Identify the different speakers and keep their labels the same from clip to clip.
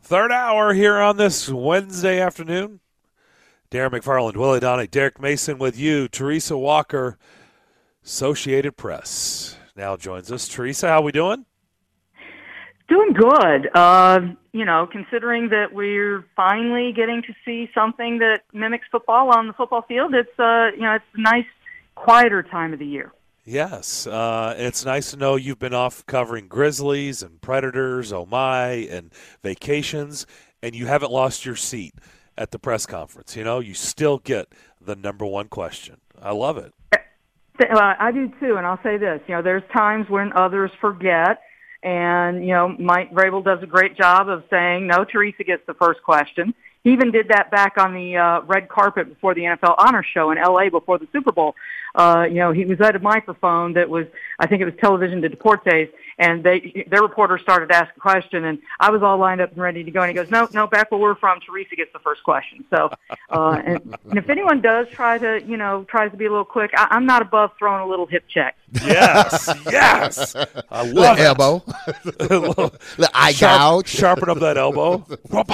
Speaker 1: Third hour here on this Wednesday afternoon. Darren McFarland, Willie Donnie, Derek Mason with you. Teresa Walker, Associated Press, now joins us. Teresa, how we doing?
Speaker 2: Doing good. Considering that we're finally getting to see something that mimics football on the football field, it's a nice, quieter time of the year.
Speaker 1: Yes, it's nice to know you've been off covering Grizzlies and Predators, oh my, and vacations, and you haven't lost your seat at the press conference. You know, you still get the number one question. I love it.
Speaker 2: I do too, and I'll say this. There's times when others forget, and, Mike Vrabel does a great job of saying, no, Teresa gets the first question. He even did that back on the red carpet before the NFL Honor Show in L.A. before the Super Bowl. He was at a microphone that was, I think it was Television de Deportes, and their reporter started to ask a question, and I was all lined up and ready to go, and he goes, no, back where we're from, Teresa gets the first question. So, and if anyone does tries to be a little quick, I'm not above throwing a little hip check.
Speaker 1: Yes. I love it.
Speaker 3: Elbow. The eye gouge.
Speaker 1: Sharpen up that elbow.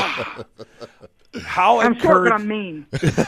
Speaker 2: I'm short, but I'm mean.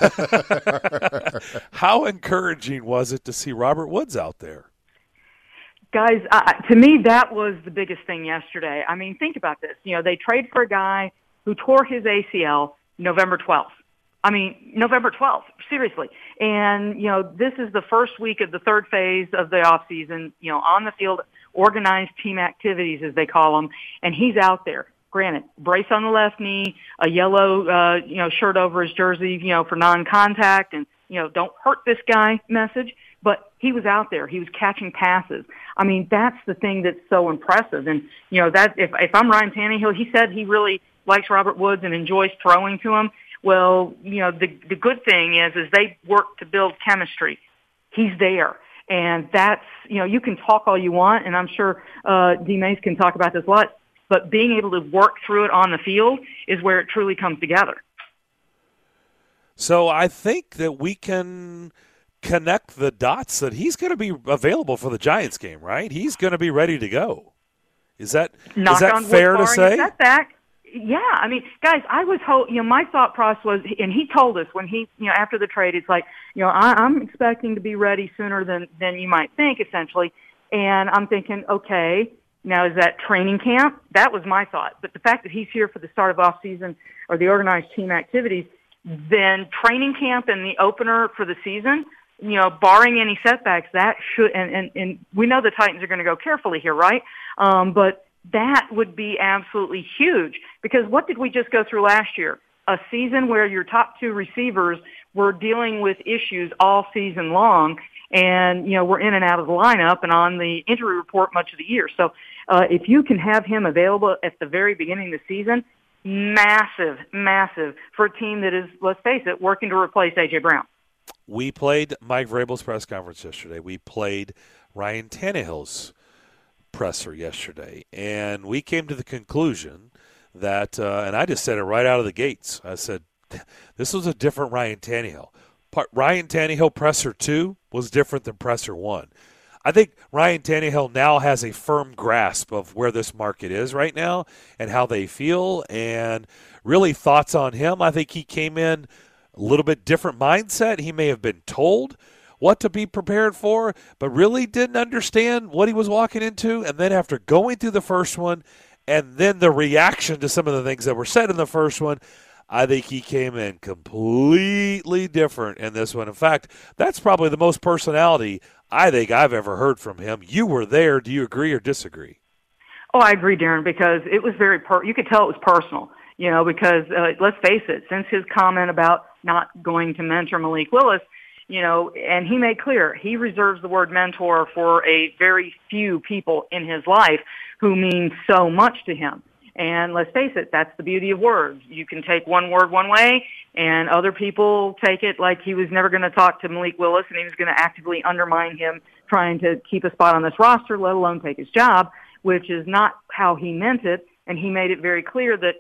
Speaker 1: How encouraging was it to see Robert Woods out there?
Speaker 2: Guys, to me, that was the biggest thing yesterday. I mean, think about this. They trade for a guy who tore his ACL November 12th. November 12th, seriously. And, this is the first week of the third phase of the offseason, on the field, organized team activities, as they call them, and he's out there. Granted, brace on the left knee, a yellow, shirt over his jersey, for non-contact, and, don't hurt this guy message. But he was out there. He was catching passes. I mean, that's the thing that's so impressive. And, that if I'm Ryan Tannehill, he said he really likes Robert Woods and enjoys throwing to him. Well, the good thing is they work to build chemistry. He's there. And that's, you can talk all you want, and I'm sure D. Mace can talk about this a lot, but being able to work through it on the field is where it truly comes together.
Speaker 1: So I think that we can connect the dots that he's going to be available for the Giants game, right? He's going to be ready to go. Is that fair to say?
Speaker 2: Yeah, guys, I was my thought process was, and he told us when he, after the trade, it's like, I'm expecting to be ready sooner than you might think, essentially. And I'm thinking, okay, now is that training camp? That was my thought. But the fact that he's here for the start of off season or the organized team activities, then training camp and the opener for the season, barring any setbacks, that should, and we know the Titans are going to go carefully here, right? But that would be absolutely huge, because what did we just go through last year? A season where your top two receivers were dealing with issues all season long, and, we're in and out of the lineup and on the injury report much of the year. So if you can have him available at the very beginning of the season, massive for a team that is, let's face it, working to replace A.J. Brown.
Speaker 1: We played Mike Vrabel's press conference yesterday. We played Ryan Tannehill's presser yesterday, and we came to the conclusion that, and I just said it right out of the gates, I said, this was a different Ryan Tannehill. Ryan Tannehill presser 2 was different than presser 1. I think Ryan Tannehill now has a firm grasp of where this market is right now and how they feel, and really thoughts on him. I think he came in a little bit different mindset. He may have been told what to be prepared for, but really didn't understand what he was walking into. And then after going through the first one and then the reaction to some of the things that were said in the first one, I think he came in completely different in this one. In fact, that's probably the most personality I think I've ever heard from him. You were there. Do you agree or disagree?
Speaker 2: Oh, I agree, Darren, because it was very you could tell it was personal, because let's face it, since his comment about not going to mentor Malik Willis, and he made clear he reserves the word mentor for a very few people in his life who mean so much to him. And let's face it, that's the beauty of words. You can take one word one way, and other people take it like he was never going to talk to Malik Willis and he was going to actively undermine hhim trying to keep a spot on this roster, let alone take his job, which is not how he meant it. And he made it very clear that,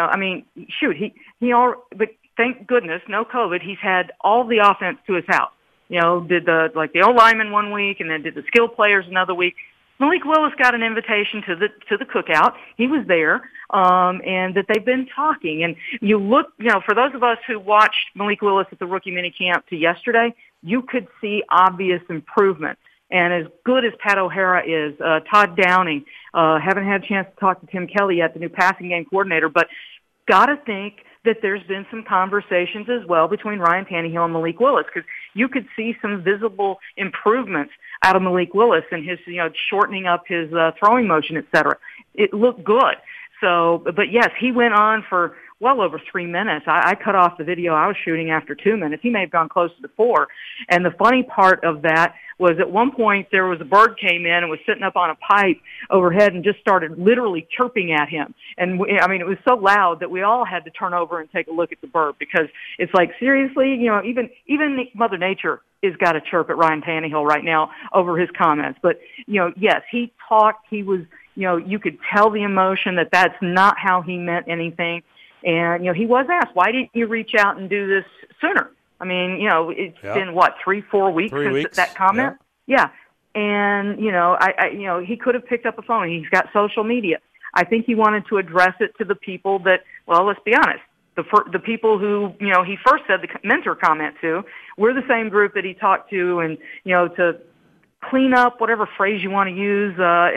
Speaker 2: but thank goodness, no COVID. He's had all the offense to his house. Did the old lineman one week and then did the skill players another week. Malik Willis got an invitation to the cookout. He was there, and that they've been talking. And you look, for those of us who watched Malik Willis at the rookie minicamp to yesterday, you could see obvious improvement. And as good as Pat O'Hara is, Todd Downing, haven't had a chance to talk to Tim Kelly yet, the new passing game coordinator, but got to think that there's been some conversations as well between Ryan Tannehill and Malik Willis, because you could see some visible improvements out of Malik Willis and his, shortening up his throwing motion, et cetera. It looked good. So, but yes, he went on for well over 3 minutes. I cut off the video I was shooting after 2 minutes. He may have gone close to 4. And the funny part of that was at one point there was a bird came in and was sitting up on a pipe overhead and just started literally chirping at him. And it was so loud that we all had to turn over and take a look at the bird, because it's like, seriously, even Mother Nature is got to chirp at Ryan Tannehill right now over his comments. But, yes, he talked. He was, you could tell the emotion that that's not how he meant anything. And, he was asked, why didn't you reach out and do this sooner? I mean, it's been, 3-4 weeks since that comment? Yeah. And, he could have picked up a phone. He's got social media. I think he wanted to address it to the people that, well, let's be honest, the people who, he first said the mentor comment to, we're the same group that he talked to, and, to clean up whatever phrase you want to use,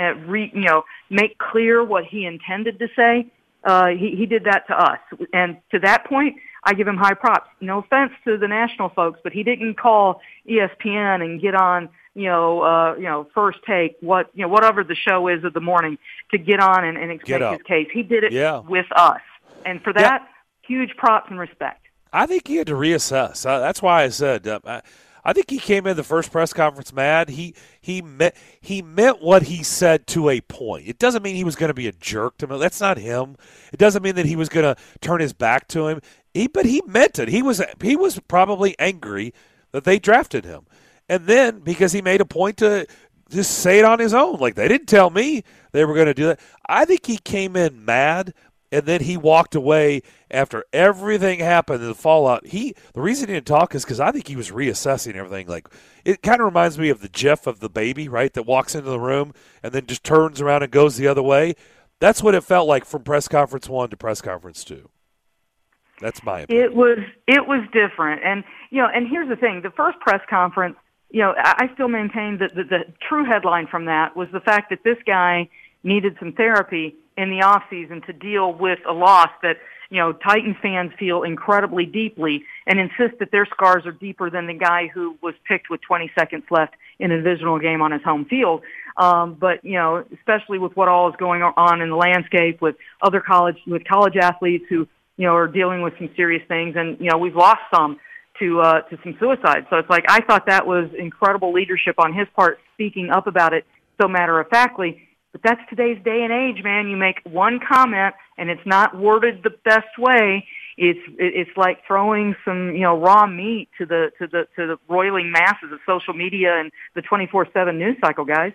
Speaker 2: make clear what he intended to say. He did that to us. And to that point, I give him high props. No offense to the national folks, but he didn't call ESPN and get on, First Take, whatever the show is of the morning, to get on and explain his case. He did it with us. And for that, huge props and respect. I
Speaker 1: think he had to reassess. That's why I said, I think he came in the first press conference mad. He meant what he said to a point. It doesn't mean he was going to be a jerk to him. That's not him. It doesn't mean that he was going to turn his back to him. But he meant it. He was probably angry that they drafted him. And then because he made a point to just say it on his own, like they didn't tell me they were going to do that. I think he came in mad. And then he walked away after everything happened in the fallout. The reason he didn't talk is because I think he was reassessing everything. Like, it kind of reminds me of the gif of the baby, right, that walks into the room and then just turns around and goes the other way. That's what it felt like from press conference 1 to press conference 2. That's my opinion.
Speaker 2: It was different. And, and here's the thing. The first press conference, I still maintain that the true headline from that was the fact that this guy needed some therapy in the offseason to deal with a loss that, Titans fans feel incredibly deeply and insist that their scars are deeper than the guy who was picked with 20 seconds left in a divisional game on his home field. But, especially with what all is going on in the landscape with college athletes who, are dealing with some serious things. And, we've lost some to some suicide. So it's like, I thought that was incredible leadership on his part, speaking up about it so matter-of-factly. But that's today's day and age, man. You make one comment and it's not worded the best way. It's like throwing some, raw meat to the roiling masses of social media and the 24/7 news cycle, guys.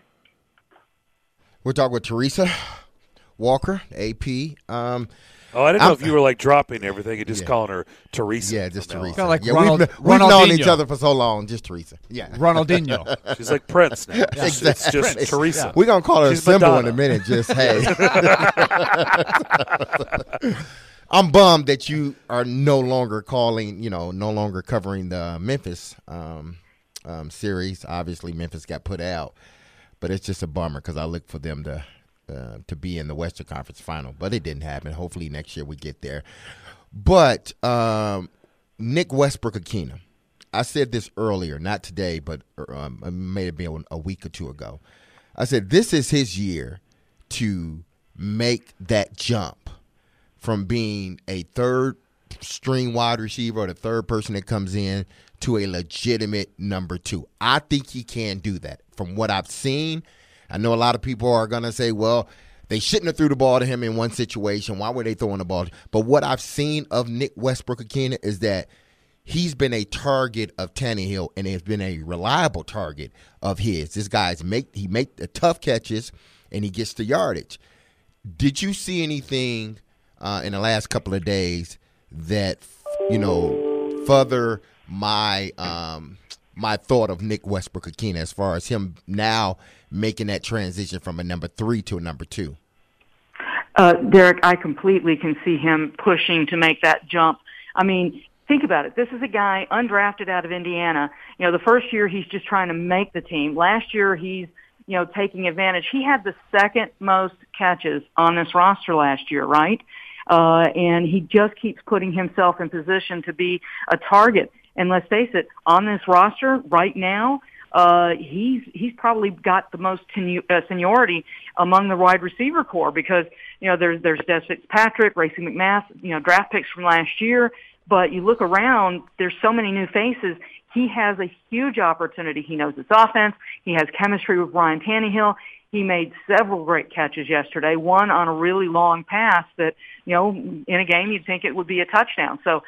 Speaker 3: We're talking with Teresa Walker, AP.
Speaker 1: I didn't know if you were like dropping everything and just calling her Teresa.
Speaker 3: Yeah, just Teresa.
Speaker 4: Kind of like
Speaker 3: we've known each other for so long, just Teresa. Yeah,
Speaker 4: Ronaldinho.
Speaker 1: She's like Prince now.
Speaker 3: Yeah.
Speaker 1: It's just
Speaker 3: Prince.
Speaker 1: Teresa.
Speaker 3: Yeah. We're gonna call her a symbol in a minute. Just hey. I'm bummed that you are no longer calling. No longer covering the Memphis series. Obviously, Memphis got put out, but it's just a bummer because I look for them to be in the Western Conference Final, but it didn't happen. Hopefully next year we get there. But Nick Westbrook-Ikhine, I said this earlier, not today, but it may have been a week or two ago. I said this is his year to make that jump from being a third-string wide receiver or the third person that comes in to a legitimate number 2. I think he can do that. From what I've seen, I know a lot of people are going to say, well, they shouldn't have threw the ball to him in one situation. Why were they throwing the ball? But what I've seen of Nick Westbrook-Ikhine is that he's been a target of Tannehill and has been a reliable target of his. This guy's make the tough catches and he gets the yardage. Did you see anything in the last couple of days that, further my my thought of Nick Westbrook-Ikhine as far as him now making that transition from a number 3 to a number 2.
Speaker 2: Derek, I completely can see him pushing to make that jump. I mean, think about it. This is a guy undrafted out of Indiana. You know, the first year he's just trying to make the team. Last year he's, you know, taking advantage. He had the second most catches on this roster last year, right? And he just keeps putting himself in position to be a target. And let's face it, on this roster right now, he's probably got the most seniority among the wide receiver core because, you know, there's Des Fitzpatrick, Racey McMath, you know, draft picks from last year. But you look around, there's so many new faces. He has a huge opportunity. He knows his offense. He has chemistry with Ryan Tannehill. He made several great catches yesterday, one on a really long pass that, you know, in a game you'd think it would be a touchdown. So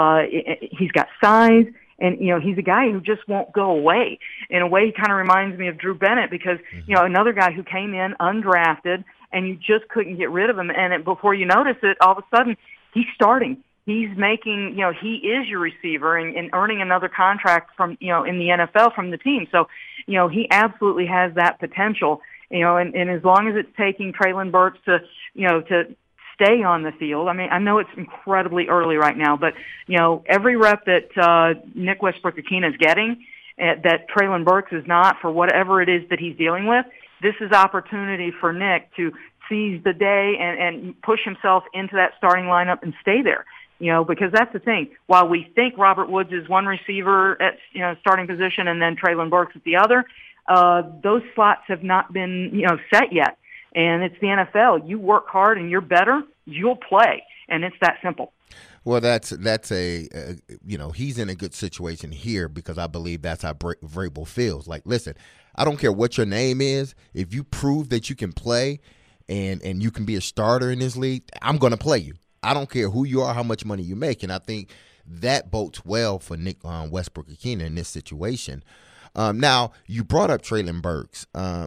Speaker 2: he's got size, and, you know, he's a guy who just won't go away. In a way, he kind of reminds me of Drew Bennett because, you know, another guy who came in undrafted, and you just couldn't get rid of him. And before you notice it, all of a sudden, he's starting. He's making, you know, he is your receiver and earning another contract from, you know, in the NFL from the team. So, you know, he absolutely has that potential, you know, and as long as it's taking Treylon Burks to, you know, to stay on the field. I mean, I know it's incredibly early right now, but, you know, every rep that Nick Westbrook-Ikhine is getting, that Treylon Burks is not for whatever it is that he's dealing with, this is opportunity for Nick to seize the day and push himself into that starting lineup and stay there. You know, because that's the thing. While we think Robert Woods is one receiver at, you know, starting position and then Treylon Burks at the other, those slots have not been, you know, set yet. And it's the NFL. You work hard and you're better, you'll play. And it's that simple.
Speaker 3: Well, that's a you know, he's in a good situation here because I believe that's how Vrabel feels. Like, listen, I don't care what your name is. If you prove that you can play and you can be a starter in this league, I'm going to play you. I don't care who you are, how much money you make. And I think that bodes well for Nick Westbrook-Ikhine in this situation. Now, you brought up Treylon Burks.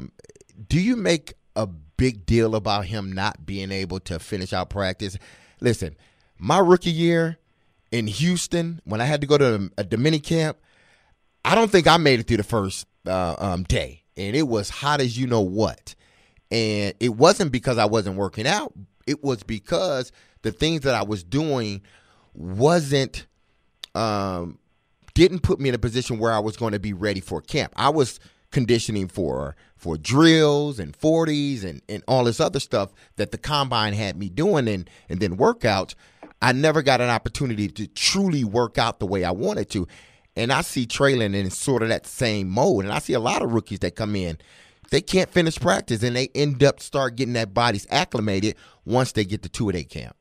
Speaker 3: Do you make a big deal about him not being able to finish out practice? Listen, my rookie year in Houston, when I had to go to a Dominican camp, I don't think I made it through the first day. And it was hot as you know what. And it wasn't because I wasn't working out. It was because the things that I was doing wasn't didn't put me in a position where I was going to be ready for camp. I was conditioning for drills and 40s and all this other stuff that the combine had me doing and then workouts. I never got an opportunity to truly work out the way I wanted to. And I see Treylon in sort of that same mode. And I see a lot of rookies that come in. They can't finish practice, and they end up start getting their bodies acclimated once they get to 2-a-day camp.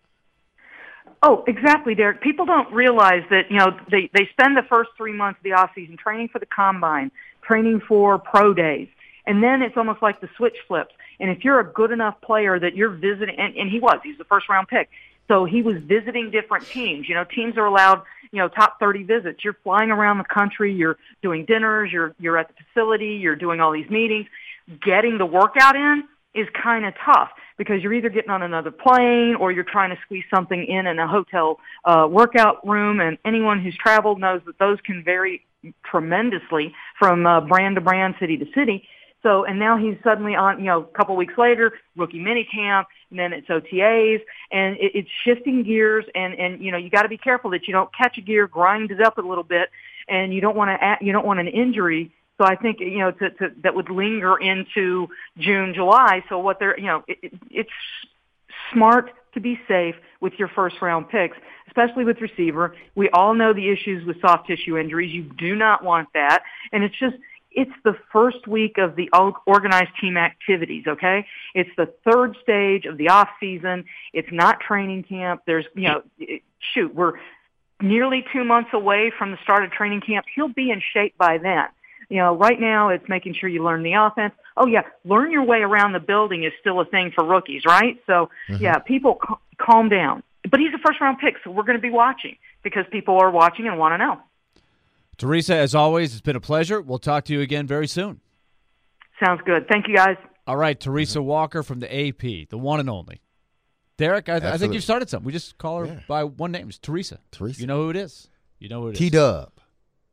Speaker 2: Oh, exactly, Derek. People don't realize that, you know, they spend the first 3 months of the offseason training for the combine, training for pro days, and then it's almost like the switch flips. And if you're a good enough player that you're visiting, and he was the first-round pick, so he was visiting different teams. You know, teams are allowed, you know, top 30 visits. You're flying around the country. You're doing dinners. You're at the facility. You're doing all these meetings. Getting the workout in is kind of tough because you're either getting on another plane or you're trying to squeeze something in a hotel workout room. And anyone who's traveled knows that those can vary tremendously from brand to brand, city to city. So, and now he's suddenly on, you know, a couple weeks later, rookie minicamp, and then it's OTAs, and it's shifting gears, and you know, you got to be careful that you don't catch a gear, grind it up a little bit, and you don't want an injury. So I think, you know, that would linger into June, July. So what they're, you know, it's smart to be safe with your first round picks, especially with receiver. We all know the issues with soft tissue injuries. You do not want that. And it's the first week of the organized team activities, okay? It's the third stage of the off season. It's not training camp. There's, you know, we're nearly 2 months away from the start of training camp. He'll be in shape by then. You know, right now it's making sure you learn the offense. Oh, yeah, learn your way around the building is still a thing for rookies, right? So, yeah, people calm down. But he's a first-round pick, so we're going to be watching because people are watching and want to know.
Speaker 4: Teresa, as always, it's been a pleasure. We'll talk to you again very soon.
Speaker 2: Sounds good. Thank you, guys.
Speaker 4: All right, Teresa Walker from the AP, the one and only. Derek, I think you started something. We just call her by one name. It's Teresa.
Speaker 3: Teresa.
Speaker 4: You know who it is.
Speaker 3: T-Dub.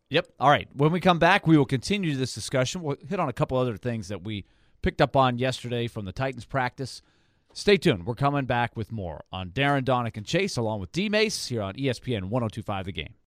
Speaker 4: Yep. All right. When we come back, we will continue this discussion. We'll hit on a couple other things that we picked up on yesterday from the Titans practice. Stay tuned. We're coming back with more on Darren, Donick, and Chase, along with D-Mace here on ESPN 102.5 The Game.